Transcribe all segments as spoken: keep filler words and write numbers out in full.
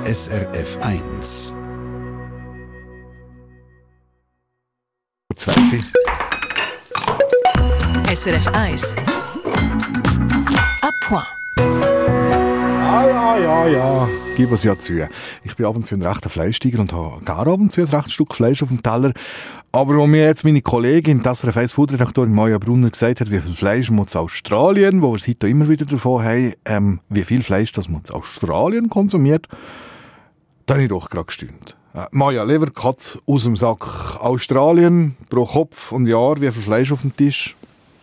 S R F eins. S R F eins. A point. Ja, ja, ja, ja. Gib es ja zu. Ich bin ab und zu ein rechter Fleischtiger und habe gar ab und zu ein rechtes Stück Fleisch auf dem Teller. Aber wo mir jetzt meine Kollegin, die S R F eins Food-Redaktorin Maja Brunner, gesagt hat, wie viel Fleisch muss es Australien, wo wir heute immer wieder davon haben, ähm, wie viel Fleisch das man in Australien konsumiert, da habe ich doch gerade gestaunt. Äh, Maja, lieber Katz aus dem Sack. Australien pro Kopf und Jahr, wie viel Fleisch auf dem Tisch?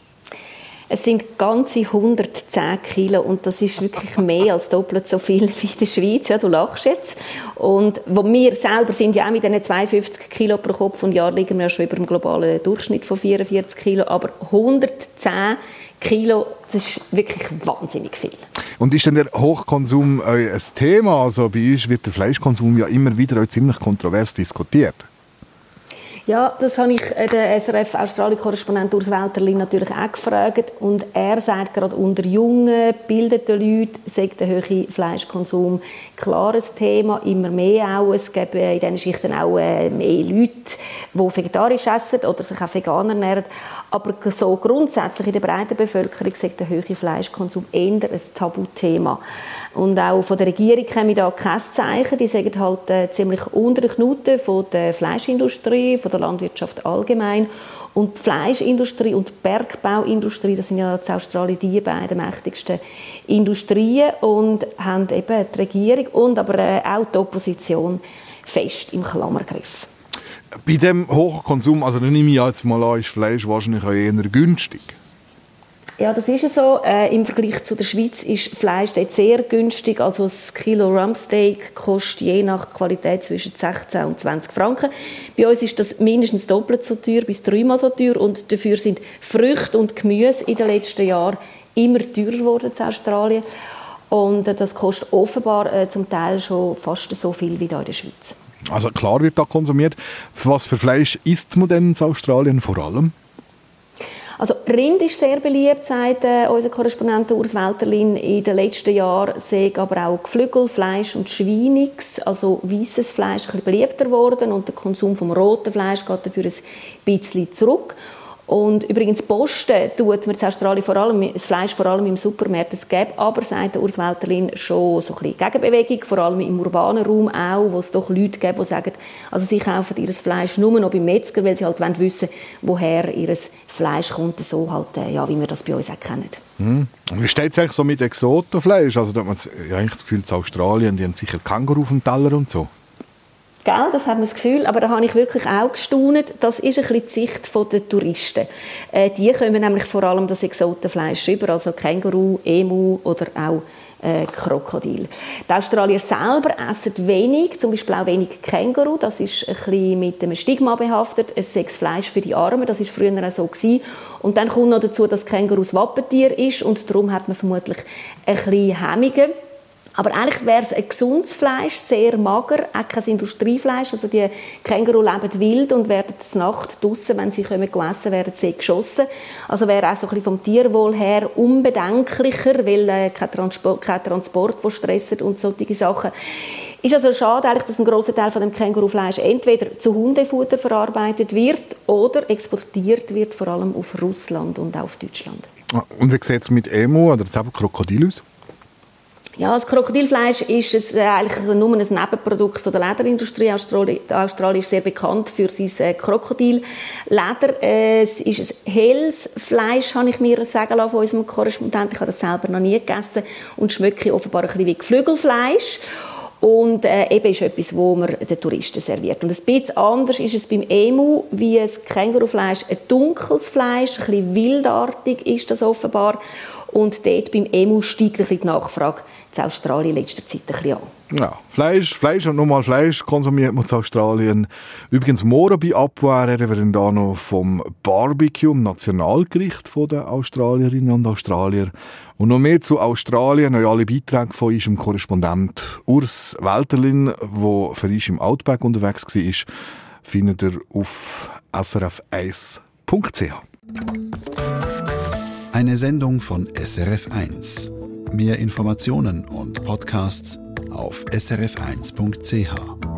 Es sind ganze hundertzehn Kilo und das ist wirklich mehr als doppelt so viel wie in der Schweiz. Ja, du lachst jetzt. Und wo wir selber sind ja auch mit diesen zweiundfünfzig Kilo pro Kopf und Jahr liegen wir ja schon über dem globalen Durchschnitt von vierundvierzig Kilo. Aber hundertzehn Kilo, das ist wirklich wahnsinnig viel. Und ist denn der Hochkonsum ein Thema? Also bei uns wird der Fleischkonsum ja immer wieder ziemlich kontrovers diskutiert. Ja, das habe ich den S R F-Australien-Korrespondent Urs Welterlin natürlich auch gefragt. Und er sagt, gerade unter jungen, gebildeten Leuten sei der hohe Fleischkonsum klares Thema, immer mehr auch. Es gibt in diesen Schichten auch mehr Leute, die vegetarisch essen oder sich auch vegan ernähren. Aber so grundsätzlich in der breiten Bevölkerung sei der hohe Fleischkonsum eher ein Tabuthema. Und auch von der Regierung kommen da kein Zeichen. Die sagen halt äh, ziemlich unter der Knute von der Fleischindustrie, von der Landwirtschaft allgemein. Und die Fleischindustrie und die Bergbauindustrie, das sind ja in Australien die beiden mächtigsten Industrien und haben eben die Regierung und aber äh, auch die Opposition fest im Klammergriff. Bei dem Hochkonsum, also dann nehme ich jetzt mal an, ist Fleisch wahrscheinlich auch eher günstig. Ja, das ist so. Äh, Im Vergleich zu der Schweiz ist Fleisch dort sehr günstig. Also das Kilo Rumpsteak kostet je nach Qualität zwischen sechzehn und zwanzig Franken. Bei uns ist das mindestens doppelt so teuer, bis dreimal so teuer. Und dafür sind Früchte und Gemüse in den letzten Jahren immer teurer geworden in Australien. Und äh, das kostet offenbar äh, zum Teil schon fast so viel wie hier in der Schweiz. Also klar wird da konsumiert. Was für Fleisch isst man denn in Australien vor allem? Also Rind ist sehr beliebt, sagt äh, unser Korrespondent Urs Welterlin. In den letzten Jahren sei aber auch Geflügel, Fleisch und Schweiniges, also weißes Fleisch, ein bisschen beliebter geworden und der Konsum vom roten Fleisch geht dafür ein bisschen zurück. Und übrigens Posten tut man in Australien vor allem, das Fleisch vor allem im Supermarkt. Es gibt aber, sagt Urs Welterlin, schon so ein bisschen Gegenbewegung, vor allem im urbanen Raum auch, wo es doch Leute gibt, die sagen, also sie kaufen ihr Fleisch nur noch beim Metzger, weil sie halt wissen wollen, woher ihr Fleisch kommt, so halt, ja, wie wir das bei uns auch kennen. Hm. Wie steht es eigentlich so mit Exotenfleisch? Also da hat man ja eigentlich das Gefühl, in Australien, die haben sicher Känguru auf dem Teller und so. Gell, das hat man das Gefühl, aber da habe ich wirklich auch gestaunt. Das ist ein bisschen die Sicht der Touristen. Äh, die kommen nämlich vor allem das Exotenfleisch über, also Känguru, Emu oder auch äh, Krokodil. Die Australier selber essen wenig, zum Beispiel auch wenig Känguru. Das ist ein bisschen mit einem Stigma behaftet. Es sei Fleisch für die Armen, das war früher auch so gewesen. Und dann kommt noch dazu, dass Känguru das Wappentier ist und darum hat man vermutlich ein bisschen Hemmungen. Aber eigentlich wäre es ein gesundes Fleisch, sehr mager, auch kein Industriefleisch. Also die Känguru leben wild und werden zur Nacht draussen, wenn sie kommen, essen, werden sie geschossen. Also wäre auch so ein bisschen vom Tierwohl her unbedenklicher, weil äh, kein Transport, kein Transport, der stresst und solche Sachen. Ist also schade, eigentlich, dass ein grosser Teil von dem Kängurufleisch entweder zu Hundefutter verarbeitet wird oder exportiert wird, vor allem auf Russland und auch auf Deutschland. Und wie sieht es mit Emu oder Krokodil aus? Ja, das Krokodilfleisch ist es, äh, eigentlich nur ein Nebenprodukt von der Lederindustrie. Australien, Australien ist sehr bekannt für sein äh, Krokodilleder. Äh, es ist ein helles Fleisch, habe ich mir sagen lassen von unserem Korrespondenten. Ich habe das selber noch nie gegessen und schmecke offenbar ein bisschen wie Geflügelfleisch. Und äh, eben ist etwas, wo man den Touristen serviert. Und ein bisschen anders ist es beim Emu, wie das Kängurufleisch ein dunkles Fleisch, ein bisschen wildartig ist das offenbar. Und dort beim Emu steigt ein bisschen die Nachfrage in Australien in letzter Zeit ein bisschen an. Ja, Fleisch, Fleisch und nochmal Fleisch konsumiert man in Australien. Übrigens morgen bei Abwehr reden wir dann da noch vom Barbecue, dem Nationalgericht der Australierinnen und Australier. Und noch mehr zu Australien, noch alle Beiträge von unserem Korrespondent Urs Welterlin, der für uns im Outback unterwegs war, findet ihr auf s r f eins punkt c h. Eine Sendung von S R F eins. Mehr Informationen und Podcasts auf s r f eins punkt c h.